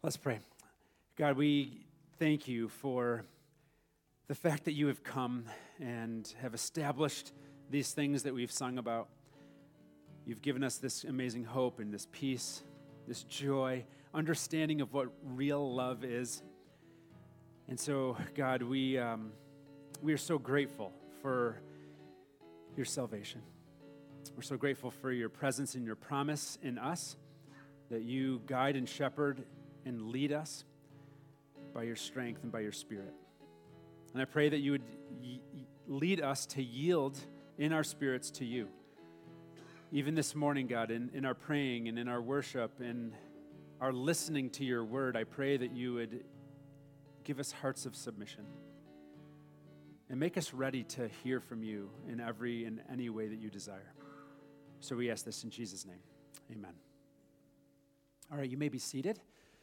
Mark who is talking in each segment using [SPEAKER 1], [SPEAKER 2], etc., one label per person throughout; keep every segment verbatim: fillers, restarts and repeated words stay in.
[SPEAKER 1] Let's pray. God, we thank you for the fact that you have come and have established these things that we've sung about. You've given us this amazing hope and this peace, this joy, understanding of what real love is. And so, God, we um, we are so grateful for your salvation. We're so grateful for your presence and your promise in us, that you guide and shepherd and lead us by your strength and by your Spirit. And I pray that you would y- lead us to yield in our spirits to you. Even this morning, God, in, in our praying and in our worship and our listening to your word, I pray that you would give us hearts of submission and make us ready to hear from you in every and any way that you desire. So we ask this in Jesus' name. Amen. All right, you may be seated.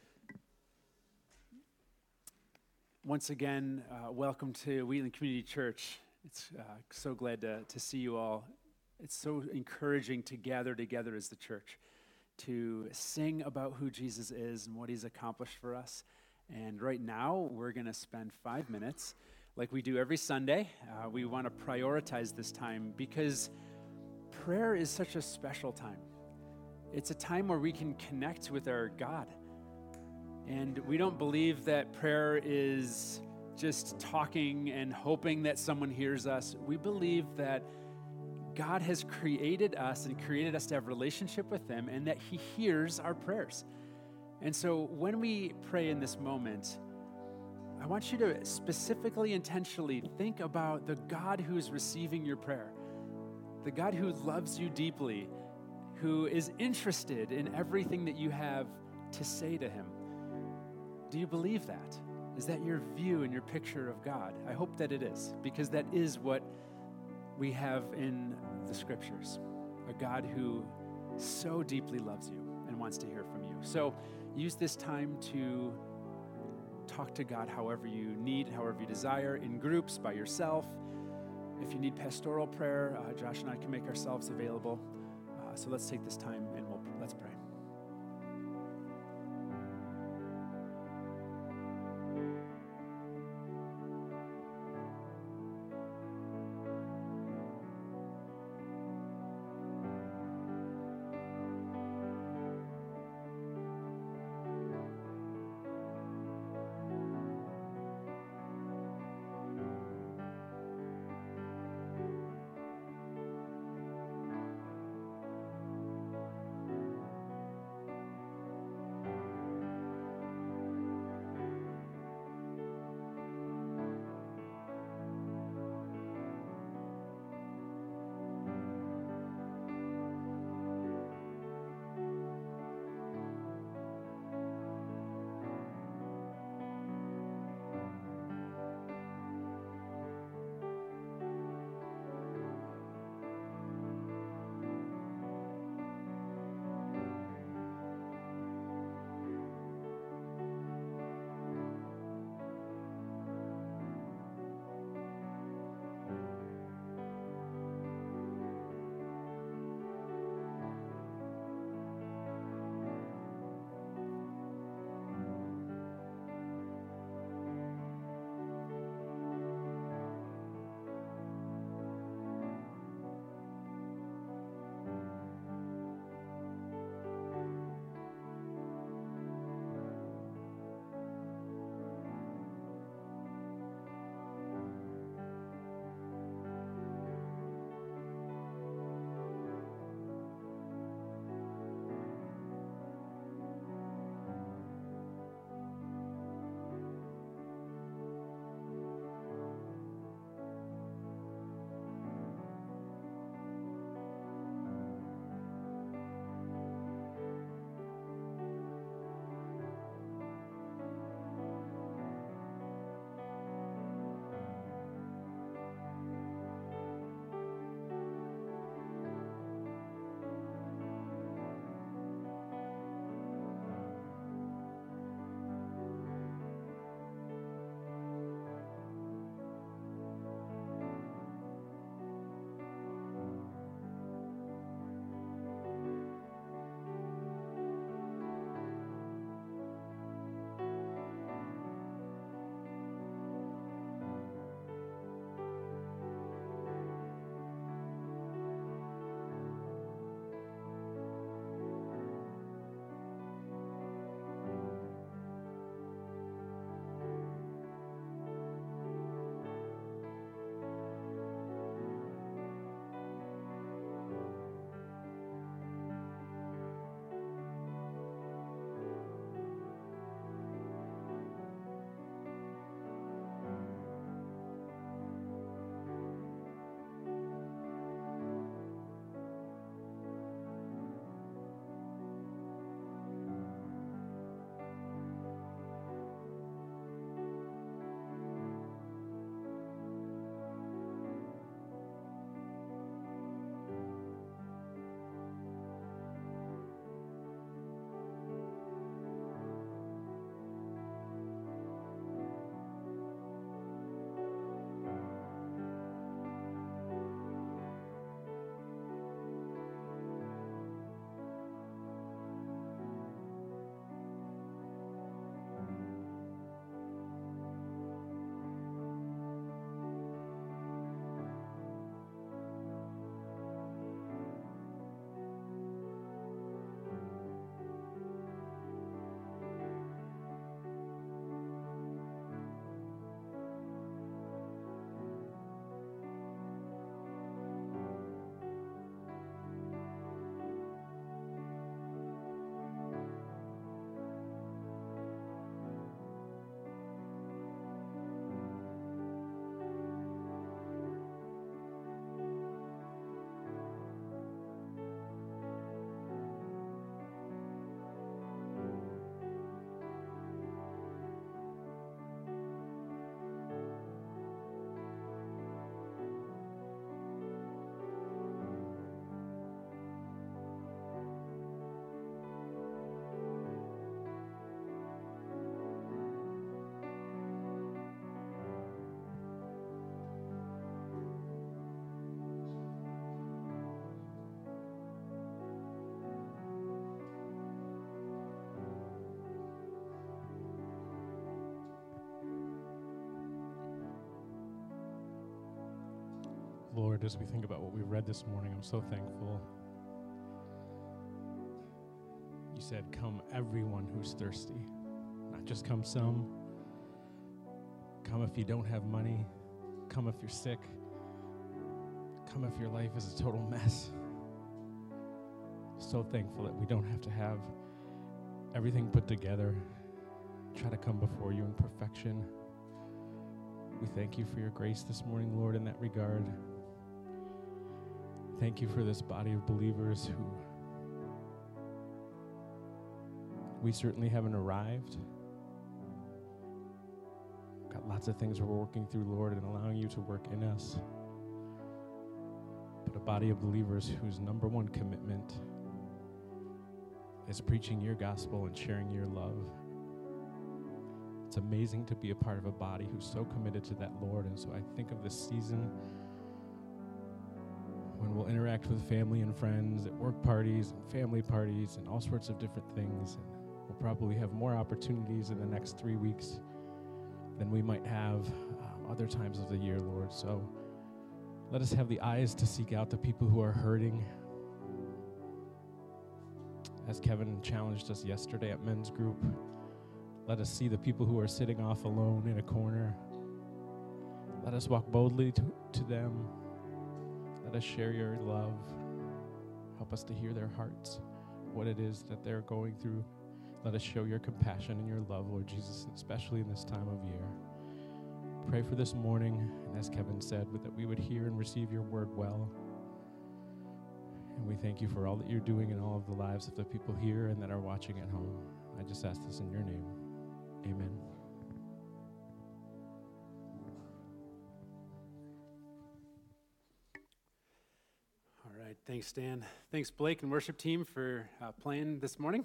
[SPEAKER 1] Once again, uh, welcome to Wheatland Community Church. It's uh, so glad to, to see you all. It's so encouraging to gather together as the church, to sing about who Jesus is and what he's accomplished for us. And right now, we're going to spend five minutes, like we do every Sunday. Uh, we want to prioritize this time because prayer is such a special time. It's a time where we can connect with our God. And we don't believe that prayer is just talking and hoping that someone hears us. We believe that God has created us and created us to have a relationship with him and that he hears our prayers. And so when we pray in this moment, I want you to specifically, intentionally think about the God who's receiving your prayer, the God who loves you deeply, who is interested in everything that you have to say to him. Do you believe that? Is that your view and your picture of God? I hope that it is, because that is what we have in the scriptures, a God who so deeply loves you and wants to hear from you. So use this time to talk to God however you need, however you desire, in groups, by yourself. If you need pastoral prayer, uh, Josh and I can make ourselves available. Uh, so let's take this time and we'll let's pray.
[SPEAKER 2] Lord, as we think about what we read this morning, I'm so thankful. You said, come everyone who's thirsty, not just come some. Come if you don't have money. Come if you're sick. Come if your life is a total mess. So thankful that we don't have to have everything put together. Try to come before you in perfection. We thank you for your grace this morning, Lord, in that regard. Thank you for this body of believers who we certainly haven't arrived. Got lots of things we're working through, Lord, and allowing you to work in us. But a body of believers whose number one commitment is preaching your gospel and sharing your love. It's amazing to be a part of a body who's so committed to that, Lord. And so I think of this season when we'll interact with family and friends at work parties and family parties and all sorts of different things. And we'll probably have more opportunities in the next three weeks than we might have um, other times of the year, Lord. So let us have the eyes to seek out the people who are hurting. As Kevin challenged us yesterday at men's group, let us see the people who are sitting off alone in a corner. Let us walk boldly to, to them. Let us share your love. Help us to hear their hearts, what it is that they're going through. Let us show your compassion and your love, Lord Jesus, especially in this time of year. Pray for this morning, and as Kevin said, that we would hear and receive your word well. And we thank you for all that you're doing in all of the lives of the people here and that are watching at home. I just ask this in your name. Amen.
[SPEAKER 1] All right, thanks, Dan. Thanks, Blake and worship team, for uh, playing this morning.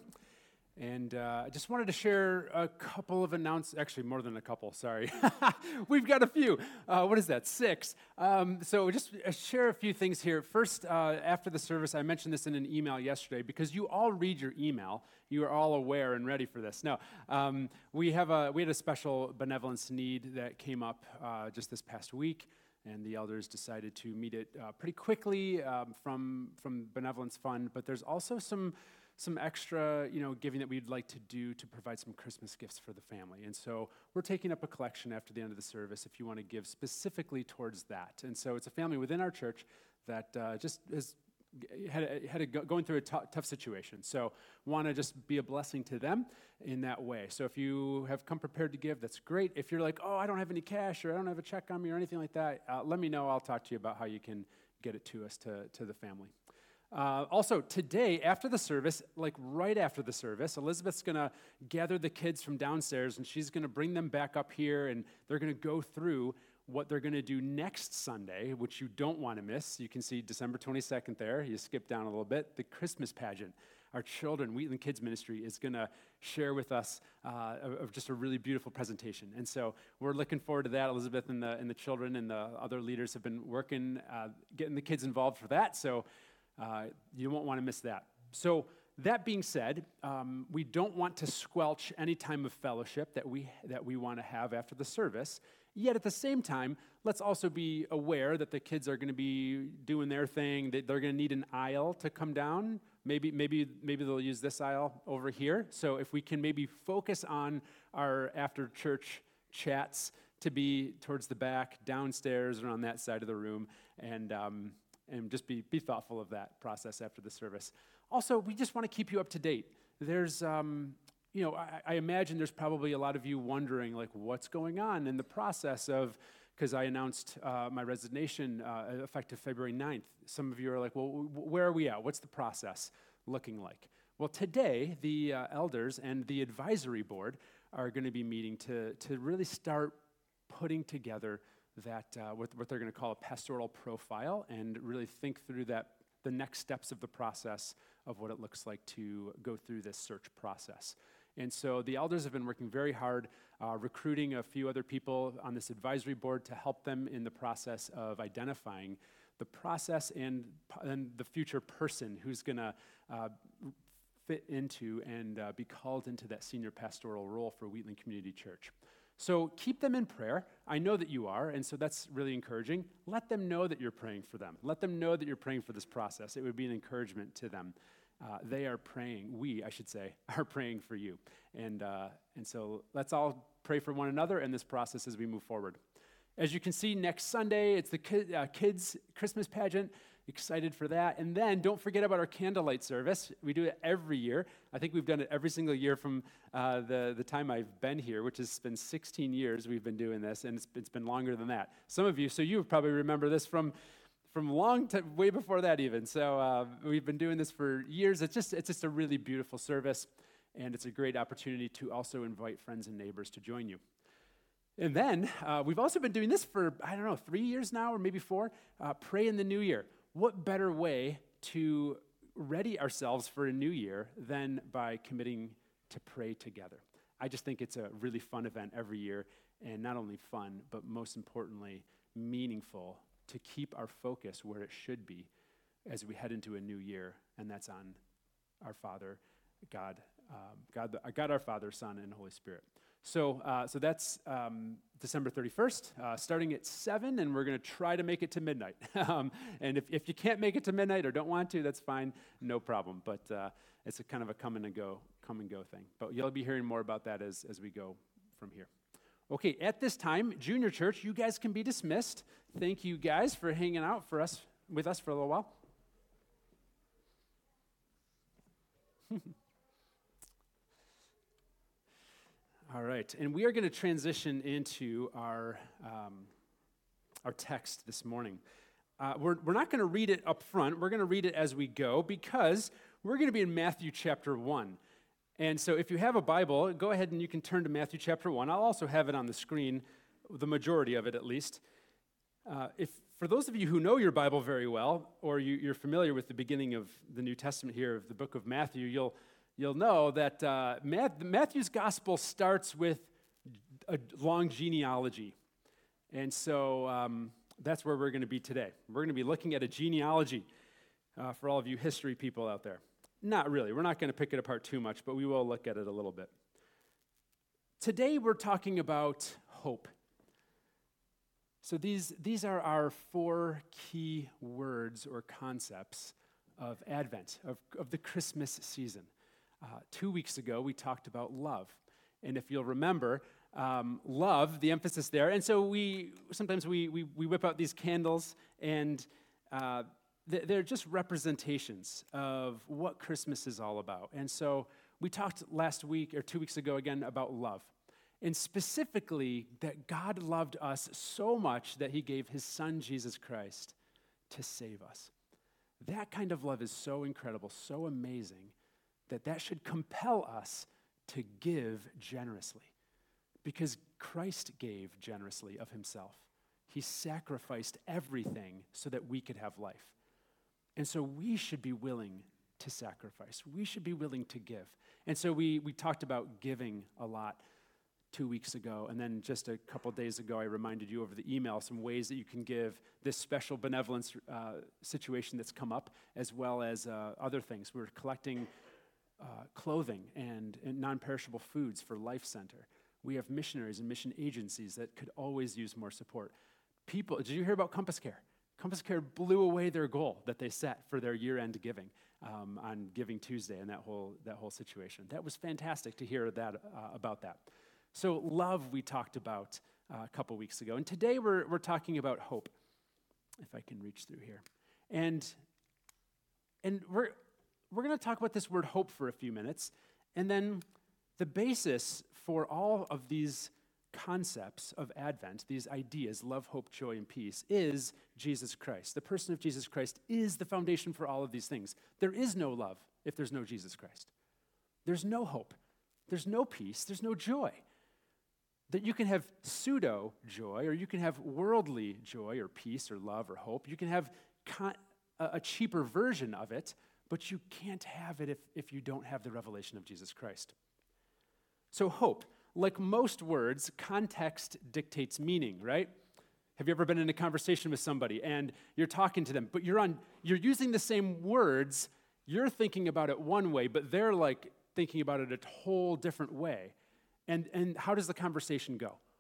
[SPEAKER 1] And uh, I just wanted to share a couple of announcements, actually more than a couple, sorry. We've got a few. Uh, what is that, six? Um, so just uh, share a few things here. First, uh, after the service, I mentioned this in an email yesterday, because you all read your email. You are all aware and ready for this. No, um, we, have a, we had a special benevolence need that came up uh, just this past week, and the elders decided to meet it uh, pretty quickly um, from, from Benevolence Fund, but there's also some some extra, you know, giving that we'd like to do to provide some Christmas gifts for the family. And so we're taking up a collection after the end of the service if you want to give specifically towards that. And so it's a family within our church that uh, just is had a, had a go, going through a t- tough situation. So want to just be a blessing to them in that way. So if you have come prepared to give, that's great. If you're like, oh, I don't have any cash or I don't have a check on me or anything like that, uh, let me know. I'll talk to you about how you can get it to us, to, to the family. Uh, also, today, after the service, like right after the service, Elizabeth's going to gather the kids from downstairs, and she's going to bring them back up here, and they're going to go through what they're going to do next Sunday, which you don't want to miss. You can see December twenty-second there. You skip down a little bit. The Christmas pageant. Our children, Wheatland Kids Ministry, is going to share with us uh, of just a really beautiful presentation. And so we're looking forward to that. Elizabeth and the, and the children and the other leaders have been working, uh, getting the kids involved for that. So Uh, you won't want to miss that. So that being said, um, we don't want to squelch any time of fellowship that we that we want to have after the service. Yet at the same time, let's also be aware that the kids are going to be doing their thing. That they're going to need an aisle to come down. Maybe maybe maybe they'll use this aisle over here. So if we can maybe focus on our after church chats to be towards the back, downstairs, or on that side of the room, and. Um, And just be, be thoughtful of that process after the service. Also, we just want to keep you up to date. There's, um, you know, I, I imagine there's probably a lot of you wondering, like, what's going on in the process of, because I announced uh, my resignation uh, effective February ninth. Some of you are like, well, w- where are we at? What's the process looking like? Well, today, the uh, elders and the advisory board are going to be meeting to, to really start putting together that uh, what, what they're going to call a pastoral profile, and really think through that, the next steps of the process of what it looks like to go through this search process. And so the elders have been working very hard, uh, recruiting a few other people on this advisory board to help them in the process of identifying the process and, and the future person who's going to uh, fit into and uh, be called into that senior pastoral role for Wheatland Community Church. So keep them in prayer. I know that you are, and so that's really encouraging. Let them know that you're praying for them. Let them know that you're praying for this process. It would be an encouragement to them. Uh, they are praying, we, I should say, are praying for you. And, uh, and so let's all pray for one another in this process as we move forward. As you can see, next Sunday, it's the kid, uh, kids' Christmas pageant. Excited for that. And then don't forget about our candlelight service. We do it every year. I think we've done it every single year from uh, the, the time I've been here, which has been sixteen years we've been doing this, and it's, it's been longer than that. Some of you, so you probably remember this from from long time, way before that even. So uh, we've been doing this for years. It's just, it's just a really beautiful service, and it's a great opportunity to also invite friends and neighbors to join you. And then uh, we've also been doing this for, I don't know, three years now or maybe four. Uh, pray in the new year. What better way to ready ourselves for a new year than by committing to pray together? I just think it's a really fun event every year, and not only fun, but most importantly, meaningful to keep our focus where it should be as we head into a new year, and that's on our Father, God, um, God, the, God our Father, Son, and Holy Spirit. So, uh, so that's um, December thirty-first, uh, starting at seven, and we're going to try to make it to midnight. um, and if, if you can't make it to midnight or don't want to, that's fine, no problem. But uh, it's a kind of a come and go, come and go thing. But you'll be hearing more about that as, as we go from here. Okay, at this time, Junior Church, you guys can be dismissed. Thank you guys for hanging out for us with us for a little while. All right, and we are going to transition into our um, our text this morning. Uh, we're we're not going to read it up front. We're going to read it as we go because we're going to be in Matthew chapter one. And so if you have a Bible, go ahead and you can turn to Matthew chapter one. I'll also have it on the screen, the majority of it at least. Uh, if for those of you who know your Bible very well, or you, you're familiar with the beginning of the New Testament here of the book of Matthew, you'll You'll know that uh, Matthew's gospel starts with a long genealogy. And so um, that's where we're going to be today. We're going to be looking at a genealogy uh, for all of you history people out there. Not really. We're not going to pick it apart too much, but we will look at it a little bit. Today we're talking about hope. So these, these are our four key words or concepts of Advent, of, of the Christmas season. Uh, two weeks ago, we talked about love. And if you'll remember, um, love, the emphasis there. And so we sometimes we we, we whip out these candles, and uh, th- they're just representations of what Christmas is all about. And so we talked last week, or two weeks ago again, about love. And specifically, that God loved us so much that he gave his son, Jesus Christ, to save us. That kind of love is so incredible, so amazing, that that should compel us to give generously, because Christ gave generously of himself. He sacrificed everything so that we could have life. And so we should be willing to sacrifice. We should be willing to give. And so we, we talked about giving a lot two weeks ago, and then just a couple days ago, I reminded you over the email some ways that you can give this special benevolence uh, situation that's come up, as well as uh, other things. We're collecting Uh, clothing and, and non-perishable foods for Life Center. We have missionaries and mission agencies that could always use more support. People, did you hear about Compass Care? Compass Care blew away their goal that they set for their year-end giving um, on Giving Tuesday and that whole that whole situation. That was fantastic to hear that uh, about that. So love we talked about uh, a couple weeks ago, and today we're we're talking about hope. If I can reach through here, and and we're. We're going to talk about this word hope for a few minutes, and then the basis for all of these concepts of Advent, these ideas, love, hope, joy, and peace, is Jesus Christ. The person of Jesus Christ is the foundation for all of these things. There is no love if there's no Jesus Christ. There's no hope. There's no peace. There's no joy. That you can have pseudo joy, or you can have worldly joy, or peace, or love, or hope. You can have con- a cheaper version of it, but you can't have it if, if you don't have the revelation of Jesus Christ. So hope, like most words, context dictates meaning, right? Have you ever been in a conversation with somebody and you're talking to them, but you're on you're using the same words, you're thinking about it one way, but they're like thinking about it a whole different way. And and how does the conversation go?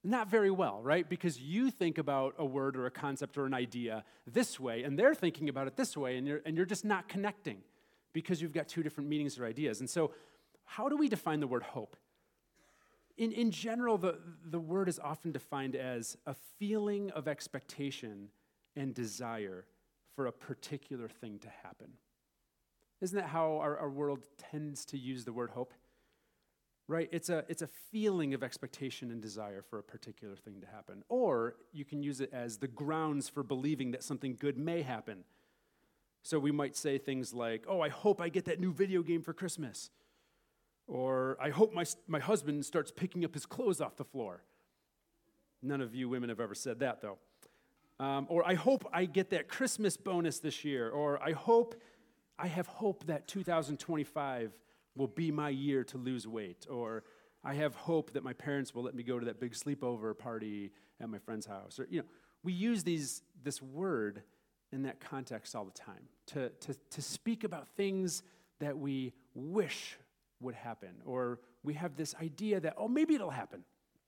[SPEAKER 1] Not very well, right? Because you think about a word or a concept or an idea this way, and they're thinking about it this way, and you're, and you're just not connecting because you've got two different meanings or ideas. And so how do we define the word hope? In, in general, the, the word is often defined as a feeling of expectation and desire for a particular thing to happen. Isn't that how our, our world tends to use the word hope? Right? It's a, it's a feeling of expectation and desire for a particular thing to happen. Or you can use it as the grounds for believing that something good may happen. So we might say things like, oh, I hope I get that new video game for Christmas. Or I hope my, my husband starts picking up his clothes off the floor. None of you women have ever said that, though. Um, or I hope I get that Christmas bonus this year. Or I hope, I have hope that two thousand twenty-five will be my year to lose weight. Or I have hope that my parents will let me go to that big sleepover party at my friend's house. Or, you know, we use these this word in that context all the time to, to, to speak about things that we wish would happen, or we have this idea that, oh, maybe it'll happen.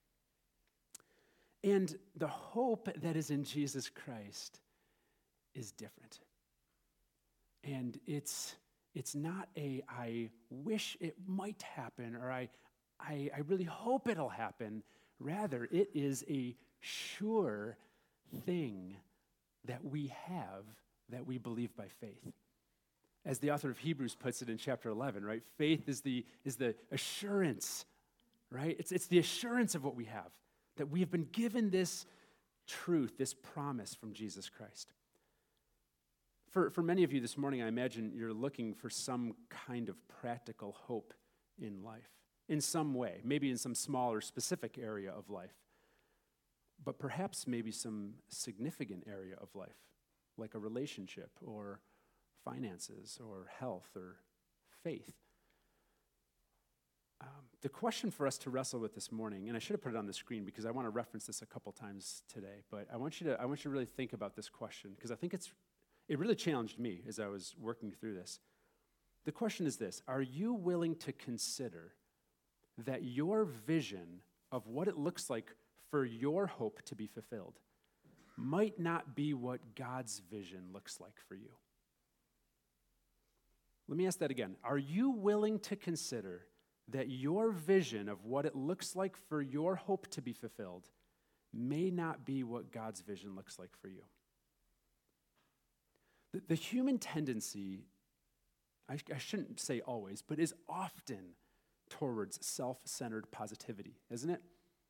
[SPEAKER 1] And the hope that is in Jesus Christ is different. And it's it's not a, I wish it might happen, or I, I, I really hope it'll happen. Rather, it is a sure thing that we have that we believe by faith. As the author of Hebrews puts it in chapter eleven, right? Faith is the, is the assurance, right? It's, it's the assurance of what we have, that we have been given this truth, this promise from Jesus Christ. For, for many of you this morning, I imagine you're looking for some kind of practical hope in life, in some way, maybe in some small or specific area of life, but perhaps maybe some significant area of life, like a relationship or finances or health or faith. Um, the question for us to wrestle with this morning, and I should have put it on the screen because I want to reference this a couple times today, but I want you to I want you to really think about this question because I think it's it really challenged me as I was working through this. The question is this: are you willing to consider that your vision of what it looks like for your hope to be fulfilled might not be what God's vision looks like for you? Let me ask that again. Are you willing to consider that your vision of what it looks like for your hope to be fulfilled may not be what God's vision looks like for you? The, the human tendency, I, I shouldn't say always, but is often towards self-centered positivity, isn't it?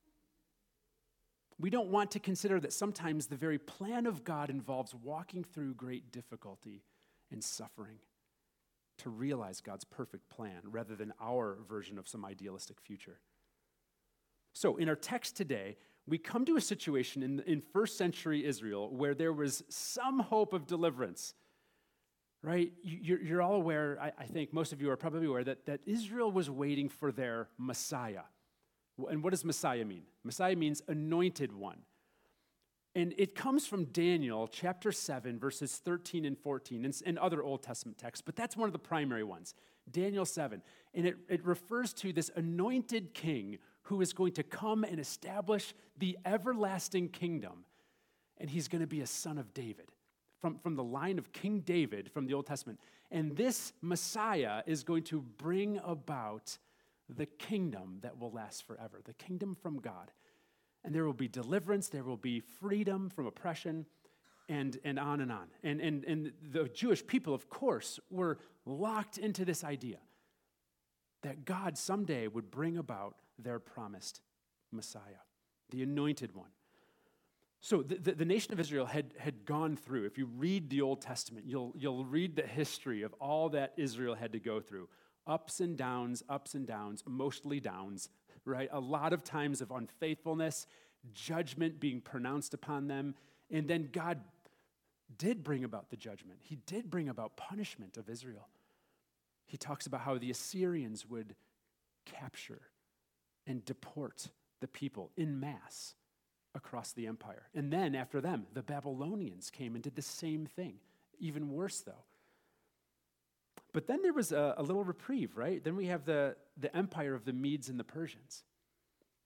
[SPEAKER 1] We don't want to consider that sometimes the very plan of God involves walking through great difficulty and suffering to realize God's perfect plan rather than our version of some idealistic future. So in our text today, we come to a situation in, in first century Israel where there was some hope of deliverance, right? You're, you're all aware, I, I think most of you are probably aware, that, that Israel was waiting for their Messiah. And what does Messiah mean? Messiah means anointed one. And it comes from Daniel chapter seven, verses thirteen and fourteen, and, and other Old Testament texts, but that's one of the primary ones, Daniel seven. And it, it refers to this anointed king who is going to come and establish the everlasting kingdom. And he's going to be a son of David, from, from the line of King David from the Old Testament. And this Messiah is going to bring about the kingdom that will last forever, the kingdom from God. And there will be deliverance, there will be freedom from oppression, and, and on and on. And, and, and the Jewish people, of course, were locked into this idea that God someday would bring about their promised Messiah, the anointed one. So the, the, the nation of Israel had, had gone through, if you read the Old Testament, you'll, you'll read the history of all that Israel had to go through. Ups and downs, ups and downs, mostly downs, right? A lot of times of unfaithfulness, judgment being pronounced upon them, and then God did bring about the judgment. He did bring about punishment of Israel. He talks about how the Assyrians would capture and deport the people en masse across the empire. And then after them, the Babylonians came and did the same thing, even worse though. But then there was a, a little reprieve, right? Then we have the, the empire of the Medes and the Persians.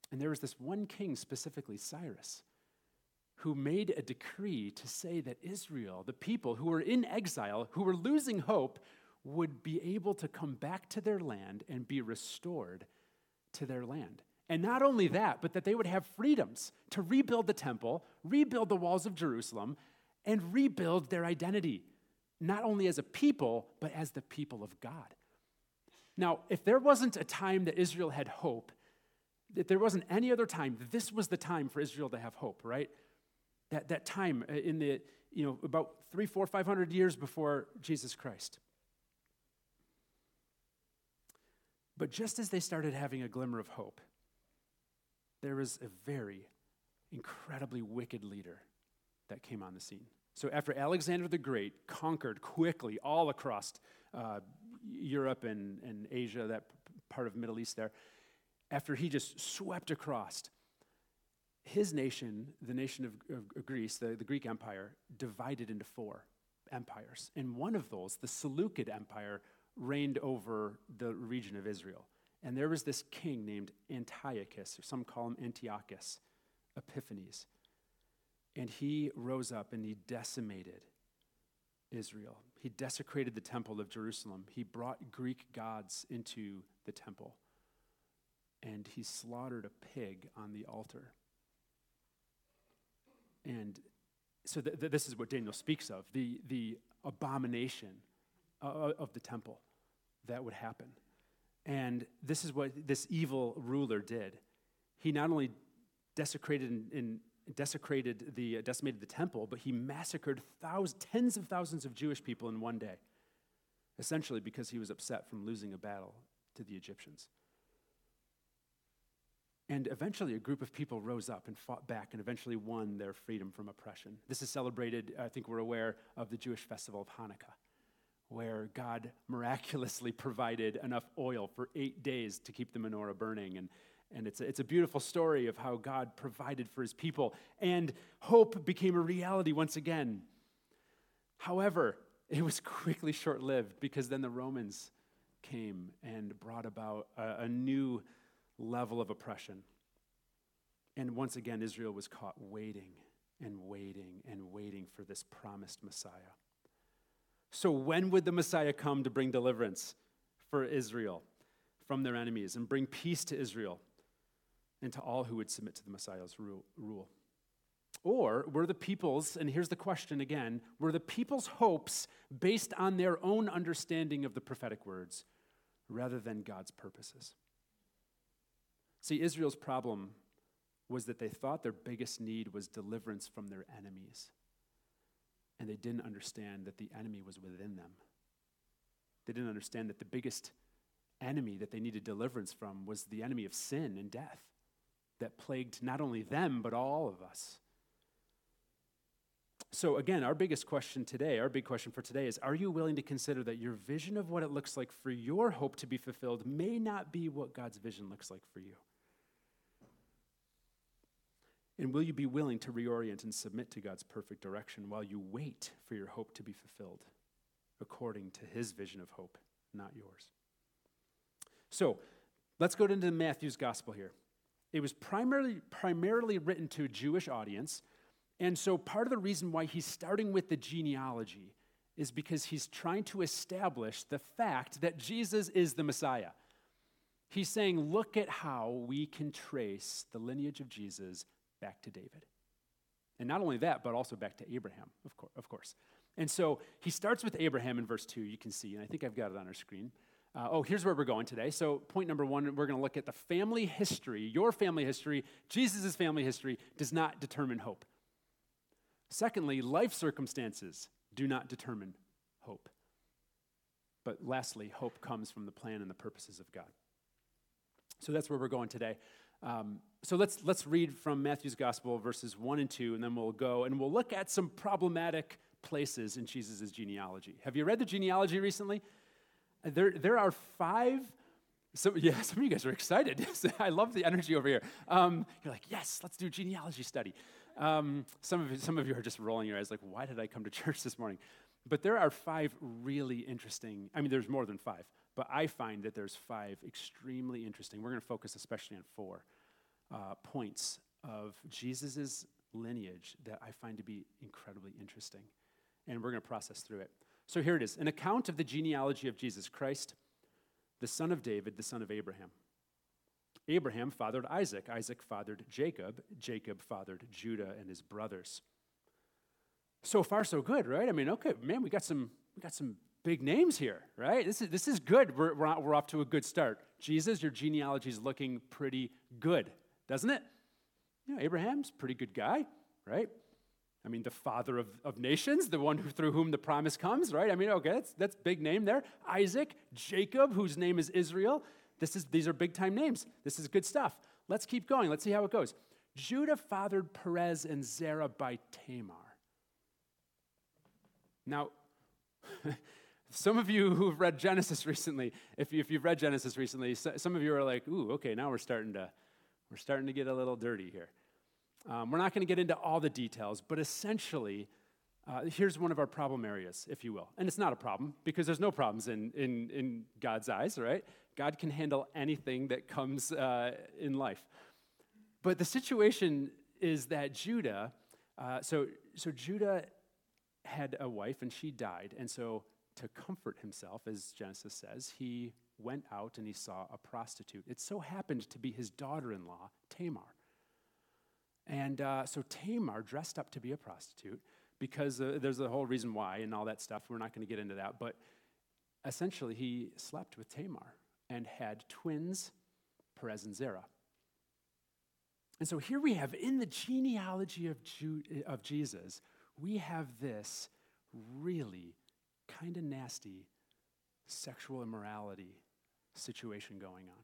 [SPEAKER 1] And there was this one king, specifically Cyrus, who made a decree to say that Israel, the people who were in exile, who were losing hope, would be able to come back to their land and be restored to their land. And not only that, but that they would have freedoms to rebuild the temple, rebuild the walls of Jerusalem, and rebuild their identity, not only as a people, but as the people of God. Now, if there wasn't a time that Israel had hope, if there wasn't any other time, this was the time for Israel to have hope, right? That, that time in the, you know, about three, four, five hundred years before Jesus Christ. But just as they started having a glimmer of hope, there was a very incredibly wicked leader that came on the scene. So after Alexander the Great conquered quickly all across uh, Europe and, and Asia, that part of Middle East there, after he just swept across, his nation, the nation of, of Greece, the, the Greek Empire, divided into four empires. And one of those, the Seleucid Empire, reigned over the region of Israel. And there was this king named Antiochus, or some call him Antiochus Epiphanes. And he rose up and he decimated Israel. He desecrated the temple of Jerusalem. He brought Greek gods into the temple. And he slaughtered a pig on the altar. And so th- th- this is what Daniel speaks of, the, the abomination uh, of the temple that would happen. And this is what this evil ruler did. He not only desecrated and, and desecrated the uh, decimated the temple, but he massacred thousands, tens of thousands of Jewish people in one day, essentially because he was upset from losing a battle to the Egyptians. And eventually a group of people rose up and fought back and eventually won their freedom from oppression. This is celebrated, I think we're aware of the Jewish festival of Hanukkah, where God miraculously provided enough oil for eight days to keep the menorah burning. And, and it's, a, it's a beautiful story of how God provided for his people. And hope became a reality once again. However, it was quickly short-lived because then the Romans came and brought about a, a new level of oppression. And once again, Israel was caught waiting and waiting and waiting for this promised Messiah. So when would the Messiah come to bring deliverance for Israel from their enemies and bring peace to Israel and to all who would submit to the Messiah's rule? Or were the people's, and here's the question again, were the people's hopes based on their own understanding of the prophetic words rather than God's purposes? See, Israel's problem was that they thought their biggest need was deliverance from their enemies. And they didn't understand that the enemy was within them. They didn't understand that the biggest enemy that they needed deliverance from was the enemy of sin and death that plagued not only them, but all of us. So again, our biggest question today, our big question for today is, are you willing to consider that your vision of what it looks like for your hope to be fulfilled may not be what God's vision looks like for you? And will you be willing to reorient and submit to God's perfect direction while you wait for your hope to be fulfilled according to his vision of hope, not yours? So let's go into Matthew's gospel here. It was primarily, primarily written to a Jewish audience, and so part of the reason why he's starting with the genealogy is because he's trying to establish the fact that Jesus is the Messiah. He's saying, look at how we can trace the lineage of Jesus back to David. And not only that, but also back to Abraham, of course. Of course. And so he starts with Abraham in verse two, you can see, and I think I've got it on our screen. Uh, oh, here's where we're going today. So point number one, we're going to look at the family history, your family history, Jesus' family history does not determine hope. Secondly, life circumstances do not determine hope. But lastly, hope comes from the plan and the purposes of God. So that's where we're going today. Um, so let's let's read from Matthew's gospel, verses one and two, and then we'll go and we'll look at some problematic places in Jesus' genealogy. Have you read the genealogy recently? There, there are five. So yeah, some of you guys are excited. I love the energy over here. Um, you're like, yes, let's do a genealogy study. Um, some of you, some of you are just rolling your eyes, like, why did I come to church this morning? But there are five really interesting. I mean, there's more than five, but I find that there's five extremely interesting. We're going to focus especially on four uh, points of Jesus' lineage that I find to be incredibly interesting. And we're going to process through it. So here it is, an account of the genealogy of Jesus Christ, the son of David, the son of Abraham. Abraham fathered Isaac. Isaac fathered Jacob. Jacob fathered Judah and his brothers. So far, so good, right? I mean, okay, man, we got some, we got some big names here, right? This is this is good. We're we're, we're off to a good start. Jesus, your genealogy is looking pretty good, doesn't it? You know, Abraham's a pretty good guy, right? I mean, the father of, of nations, the one who, through whom the promise comes, right? I mean, okay, that's that's big name there. Isaac, Jacob, whose name is Israel. This is these are big time names. This is good stuff. Let's keep going. Let's see how it goes. Judah fathered Perez and Zerah by Tamar. Now, some of you who've read Genesis recently, if, you, if you've read Genesis recently, so, some of you are like, ooh, okay, now we're starting to we're starting to get a little dirty here. Um, we're not going to get into all the details, but essentially, uh, here's one of our problem areas, if you will. And it's not a problem, because there's no problems in, in, in God's eyes, right? God can handle anything that comes uh, in life. But the situation is that Judah, uh, so, so Judah had a wife, and she died. And so to comfort himself, as Genesis says, he went out and he saw a prostitute. It so happened to be his daughter-in-law, Tamar. And uh, so Tamar dressed up to be a prostitute because uh, there's a whole reason why and all that stuff. We're not going to get into that. But essentially, he slept with Tamar and had twins, Perez and Zerah. And so here we have, in the genealogy of, Ju- of Jesus, we have this really kind of nasty sexual immorality situation going on.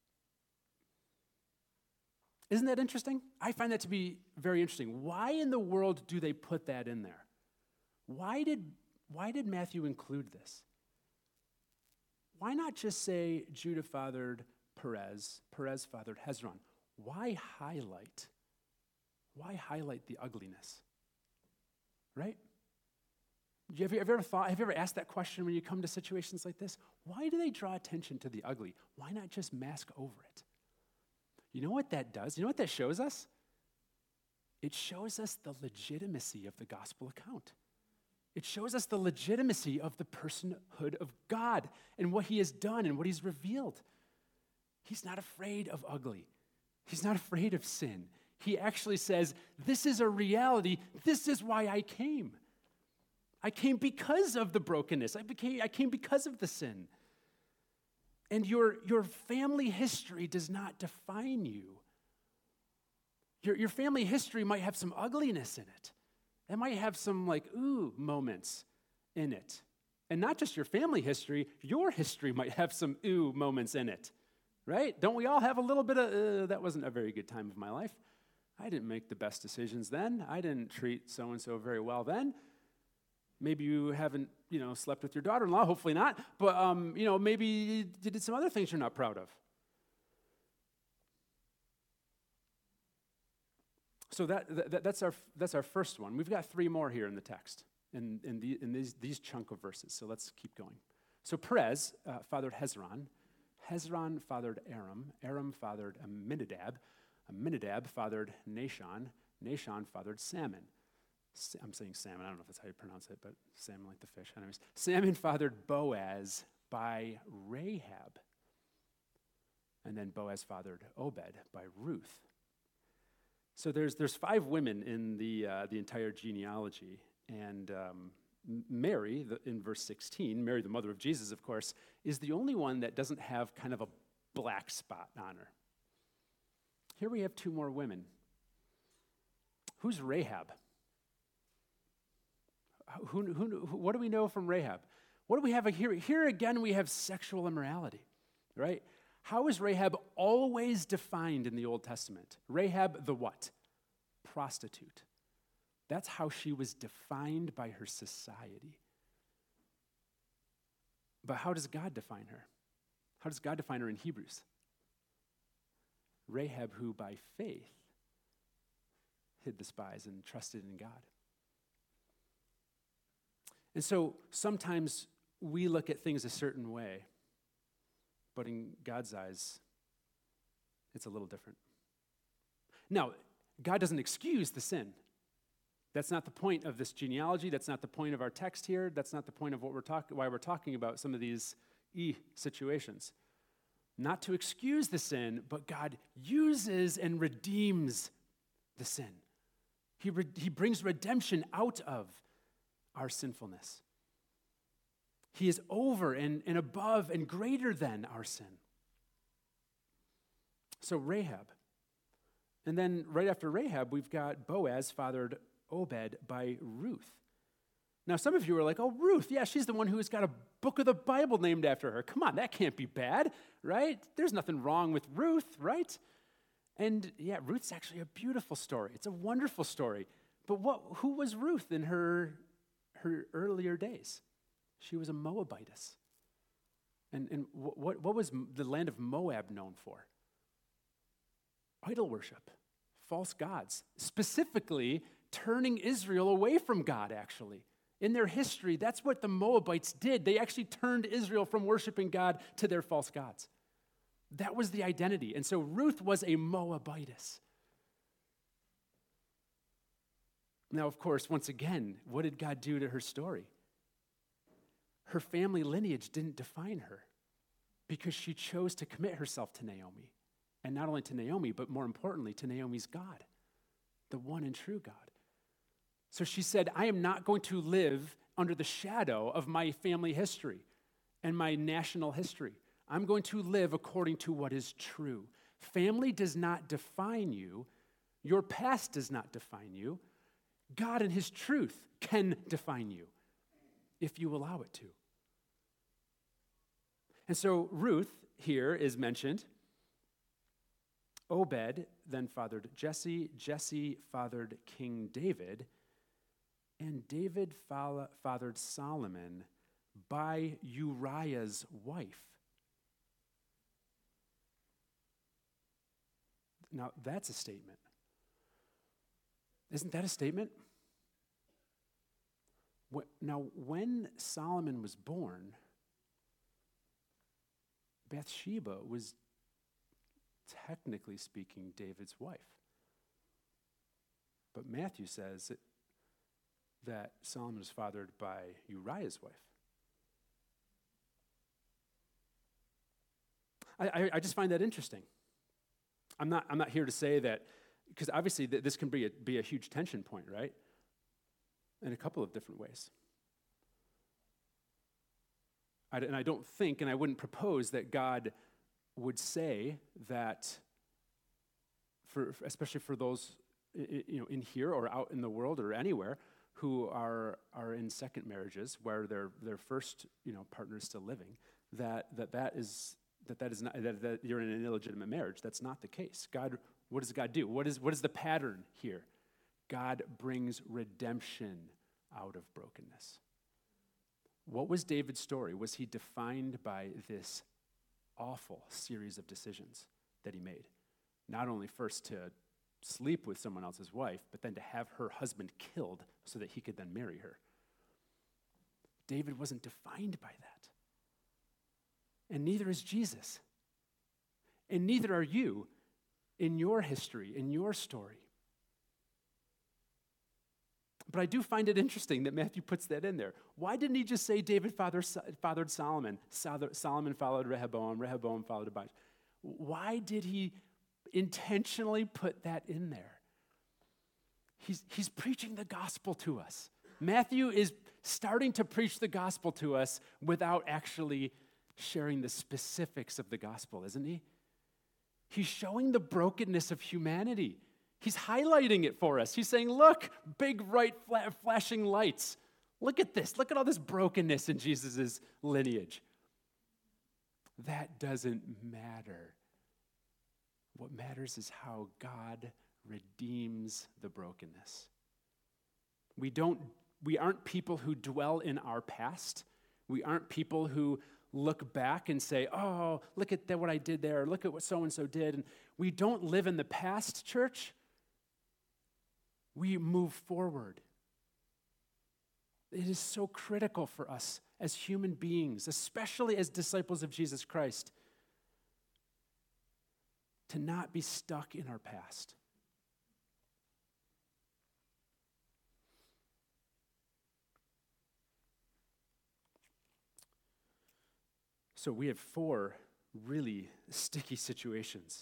[SPEAKER 1] Isn't that interesting? I find that to be very interesting. Why in the world do they put that in there? Why did, why did Matthew include this? Why not just say Judah fathered Perez, Perez fathered Hezron? Why highlight? Why highlight the ugliness? Right? Have you, have you ever thought, have you ever asked that question when you come to situations like this? Why do they draw attention to the ugly? Why not just mask over it? You know what that does? You know what that shows us? It shows us the legitimacy of the gospel account. It shows us the legitimacy of the personhood of God and what he has done and what he's revealed. He's not afraid of ugly. He's not afraid of sin. He actually says, this is a reality. This is why I came. I came because of the brokenness. I, became, I came because of the sin. And your, your family history does not define you. Your, your family history might have some ugliness in it. It might have some like, ooh, moments in it. And not just your family history, your history might have some ooh moments in it, right? Don't we all have a little bit of, uh, that wasn't a very good time of my life. I didn't make the best decisions then. I didn't treat so-and-so very well then. Maybe you haven't, you know, slept with your daughter-in-law, hopefully not, but, um, you know, maybe you did some other things you're not proud of. So that, that that's our that's our first one. We've got three more here in the text, in, in, the, in these, these chunk of verses, so let's keep going. So Perez uh, fathered Hezron. Hezron fathered Aram. Aram fathered Amminadab. Amminadab fathered Nahshon. Nahshon fathered Salmon. I'm saying salmon, I don't know if that's how you pronounce it, but salmon like the fish. Anyways, Salmon fathered Boaz by Rahab. And then Boaz fathered Obed by Ruth. So there's there's five women in the uh, the entire genealogy. And um, Mary, the, in verse sixteen, Mary, the mother of Jesus, of course, is the only one that doesn't have kind of a black spot on her. Here we have two more women. Who's Rahab? Who, who, who, what do we know from Rahab? What do we have here? Here again, we have sexual immorality, right? How is Rahab always defined in the Old Testament? Rahab the what? Prostitute. That's how she was defined by her society. But how does God define her? How does God define her in Hebrews? Rahab, who by faith hid the spies and trusted in God. And so sometimes we look at things a certain way, but in God's eyes, it's a little different. Now, God doesn't excuse the sin. That's not the point of this genealogy. That's not the point of our text here. That's not the point of what we're talking, why we're talking about some of these E situations. Not to excuse the sin, but God uses and redeems the sin. He, re- he brings redemption out of our sinfulness. He is over and, and above and greater than our sin. So Rahab. And then right after Rahab, we've got Boaz fathered Obed by Ruth. Now, some of you are like, oh, Ruth, yeah, she's the one who's got a book of the Bible named after her. Come on, that can't be bad, right? There's nothing wrong with Ruth, right? And yeah, Ruth's actually a beautiful story. It's a wonderful story. But what? Who was Ruth in her, her earlier days? She was a Moabitess. And, and what, what was the land of Moab known for? Idol worship, false gods, specifically turning Israel away from God, actually. In their history, that's what the Moabites did. They actually turned Israel from worshiping God to their false gods. That was the identity. And so Ruth was a Moabitess. Now, of course, once again, what did God do to her story? Her family lineage didn't define her because she chose to commit herself to Naomi. And not only to Naomi, but more importantly, to Naomi's God, the one and true God. So she said, I am not going to live under the shadow of my family history and my national history. I'm going to live according to what is true. Family does not define you. Your past does not define you. God and his truth can define you if you allow it to. And so Ruth here is mentioned. Obed then fathered Jesse. Jesse fathered King David. And David fathered Solomon by Uriah's wife. Now, that's a statement. Isn't that a statement? Now, when Solomon was born, Bathsheba was, technically speaking, David's wife. But Matthew says that, that Solomon was fathered by Uriah's wife. I, I, I just find that interesting. I'm not, I'm not here to say that, because obviously th- this can be a, be a huge tension point, right? In a couple of different ways. I, and I don't think, and I wouldn't propose that God would say that, for especially for those you know in here or out in the world or anywhere who are are in second marriages where their their first you know partner is still living, that that that is that that is not that, that you're in an illegitimate marriage. That's not the case. God, what does God do? What is what is the pattern here? God brings redemption out of brokenness. What was David's story? Was he defined by this awful series of decisions that he made? Not only first to sleep with someone else's wife, but then to have her husband killed so that he could then marry her. David wasn't defined by that. And neither is Jesus. And neither are you in your history, in your story. But I do find it interesting that Matthew puts that in there. Why didn't he just say David fathered, fathered Solomon, Solomon followed Rehoboam, Rehoboam followed Abijah? Why did he intentionally put that in there? He's, he's preaching the gospel to us. Matthew is starting to preach the gospel to us without actually sharing the specifics of the gospel, isn't he? He's showing the brokenness of humanity. He's highlighting it for us. He's saying, look, big, bright, flashing lights. Look at this. Look at all this brokenness in Jesus' lineage. That doesn't matter. What matters is how God redeems the brokenness. We don't, we aren't people who dwell in our past. We aren't people who look back and say, oh, look at that, what I did there. Look at what so-and-so did. And we don't live in the past, church. We move forward. It is so critical for us as human beings, especially as disciples of Jesus Christ, to not be stuck in our past, So we have four really sticky situations.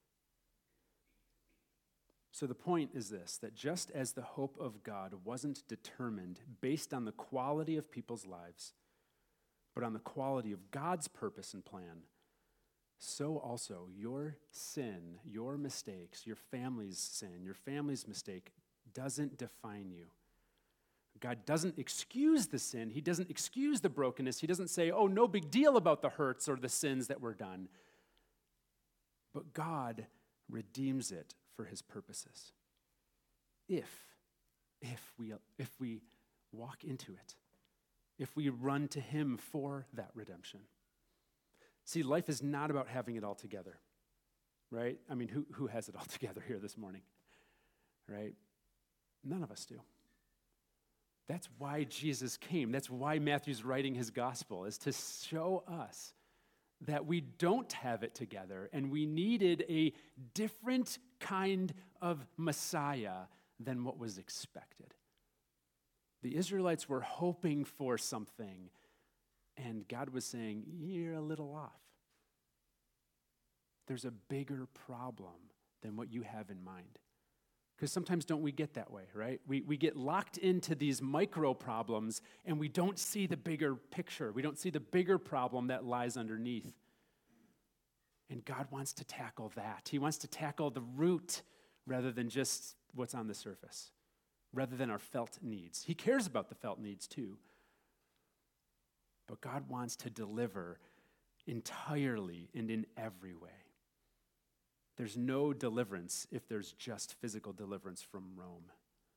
[SPEAKER 1] So the point is this, that just as the hope of God wasn't determined based on the quality of people's lives, but on the quality of God's purpose and plan, so also your sin, your mistakes, your family's sin, your family's mistake doesn't define you. God doesn't excuse the sin. He doesn't excuse the brokenness. He doesn't say, oh, no big deal about the hurts or the sins that were done. But God redeems it for his purposes. If, if we, if we walk into it, if we run to him for that redemption. See, life is not about having it all together, right? I mean, who, who has it all together here this morning, right? None of us do. That's why Jesus came. That's why Matthew's writing his gospel, is to show us that we don't have it together and we needed a different kind of Messiah than what was expected. The Israelites were hoping for something, and God was saying, you're a little off. There's a bigger problem than what you have in mind. Because sometimes don't we get that way, right? We, we get locked into these micro problems and we don't see the bigger picture. We don't see the bigger problem that lies underneath. And God wants to tackle that. He wants to tackle the root rather than just what's on the surface, rather than our felt needs. He cares about the felt needs too. But God wants to deliver entirely and in every way. There's no deliverance if there's just physical deliverance from Rome,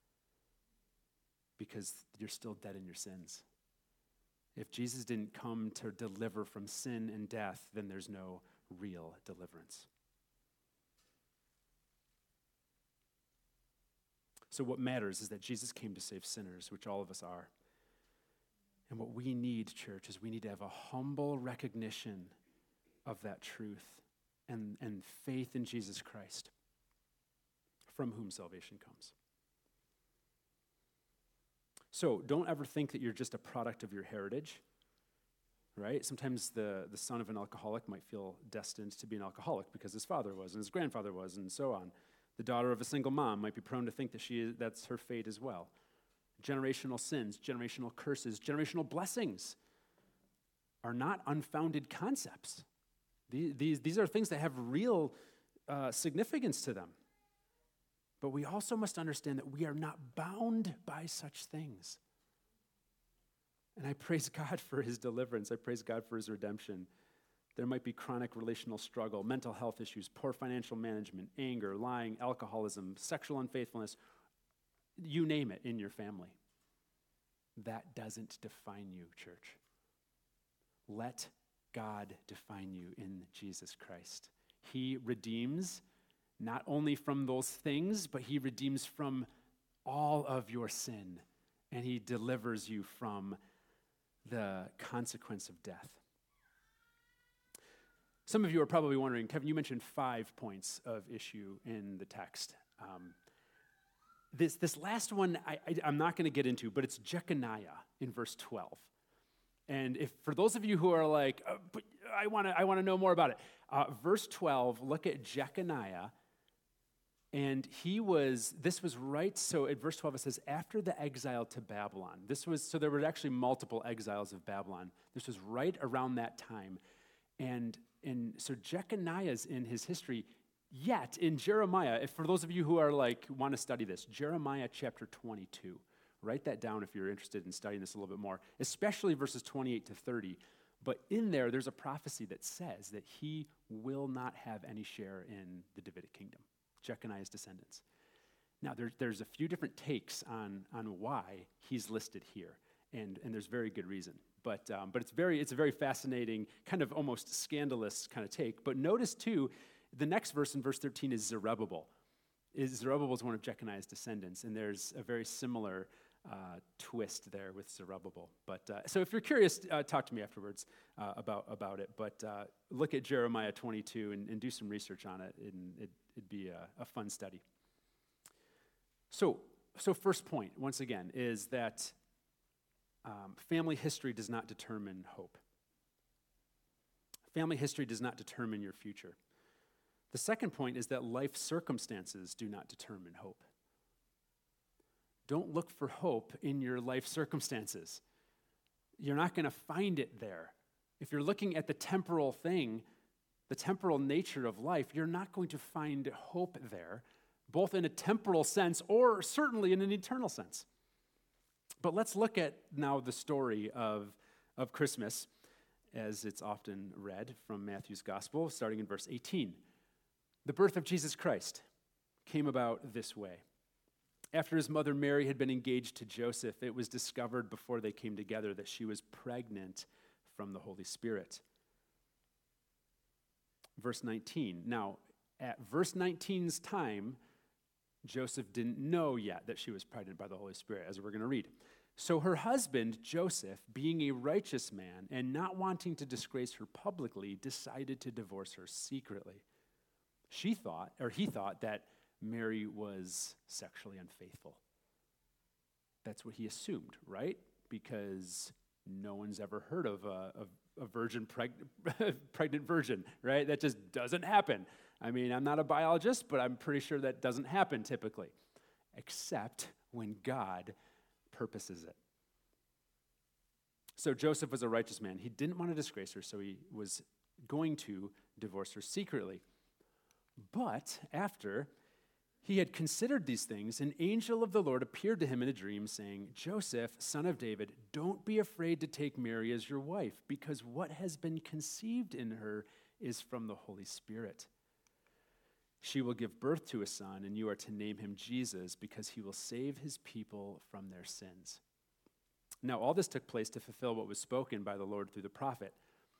[SPEAKER 1] because you're still dead in your sins. If Jesus didn't come to deliver from sin and death, then there's no real deliverance. So what matters is that Jesus came to save sinners, which all of us are. And what we need, church, is we need to have a humble recognition of that truth and, and faith in Jesus Christ, from whom salvation comes. So don't ever think that you're just a product of your heritage, right? Sometimes the, the son of an alcoholic might feel destined to be an alcoholic because his father was and his grandfather was and so on. The daughter of a single mom might be prone to think that she is, that's her fate as well. Generational sins, generational curses, generational blessings are not unfounded concepts. These, these, these are things that have real uh, significance to them. But we also must understand that we are not bound by such things. And I praise God for his deliverance. I praise God for his redemption. There might be chronic relational struggle, mental health issues, poor financial management, anger, lying, alcoholism, sexual unfaithfulness, you name it in your family. That doesn't define you, church. Let God define you in Jesus Christ. He redeems not only from those things, but he redeems from all of your sin, and he delivers you from the consequence of death. Some of you are probably wondering, Kevin, you mentioned five points of issue in the text. Um, this, this last one I, I, I'm not going to get into, but it's Jeconiah in verse twelve. And if for those of you who are like, oh, but I want to I want to know more about it, uh, verse twelve, look at Jeconiah. And he was, this was right, so at verse twelve it says, after the exile to Babylon. This was, so there were actually multiple exiles of Babylon. This was right around that time. And, and so Jeconiah's in his history, yet in Jeremiah, if for those of you who are like, want to study this, Jeremiah chapter twenty-two. Write that down if you're interested in studying this a little bit more, especially verses twenty-eight to thirty. But in there, there's a prophecy that says that he will not have any share in the Davidic kingdom, Jeconiah's descendants. Now, there, there's a few different takes on, on why he's listed here, and, and there's very good reason. But, um, but it's very it's a very fascinating, kind of almost scandalous kind of take. But notice, too, the next verse in verse thirteen is Zerubbabel. Is Zerubbabel is one of Jeconiah's descendants, and there's a very similar Uh, twist there with Zerubbabel. But uh, so if you're curious, uh, talk to me afterwards uh, about, about it. But uh, look at Jeremiah twenty-two and, and do some research on it, and it, it'd be a, a fun study. So, so first point, once again, is that um, family history does not determine hope. Family history does not determine your future. The second point is that life circumstances do not determine hope. Don't look for hope in your life circumstances. You're not going to find it there. If you're looking at the temporal thing, the temporal nature of life, you're not going to find hope there, both in a temporal sense or certainly in an eternal sense. But let's look at now the story of, of Christmas, as it's often read from Matthew's Gospel, starting in verse eighteen. The birth of Jesus Christ came about this way. After his mother Mary had been engaged to Joseph, it was discovered before they came together that she was pregnant from the Holy Spirit. Verse nineteen. Now, at verse nineteen's time, Joseph didn't know yet that she was pregnant by the Holy Spirit, as we're going to read. So her husband, Joseph, being a righteous man and not wanting to disgrace her publicly, decided to divorce her secretly. She thought, or he thought, that Mary was sexually unfaithful. That's what he assumed, right? Because no one's ever heard of a, a, a virgin, preg- pregnant virgin, right? That just doesn't happen. I mean, I'm not a biologist, but I'm pretty sure that doesn't happen typically, except when God purposes it. So Joseph was a righteous man. He didn't want to disgrace her, so he was going to divorce her secretly. But after he had considered these things, an angel of the Lord appeared to him in a dream, saying, Joseph, son of David, don't be afraid to take Mary as your wife, because what has been conceived in her is from the Holy Spirit. She will give birth to a son, and you are to name him Jesus, because he will save his people from their sins. Now, all this took place to fulfill what was spoken by the Lord through the prophet.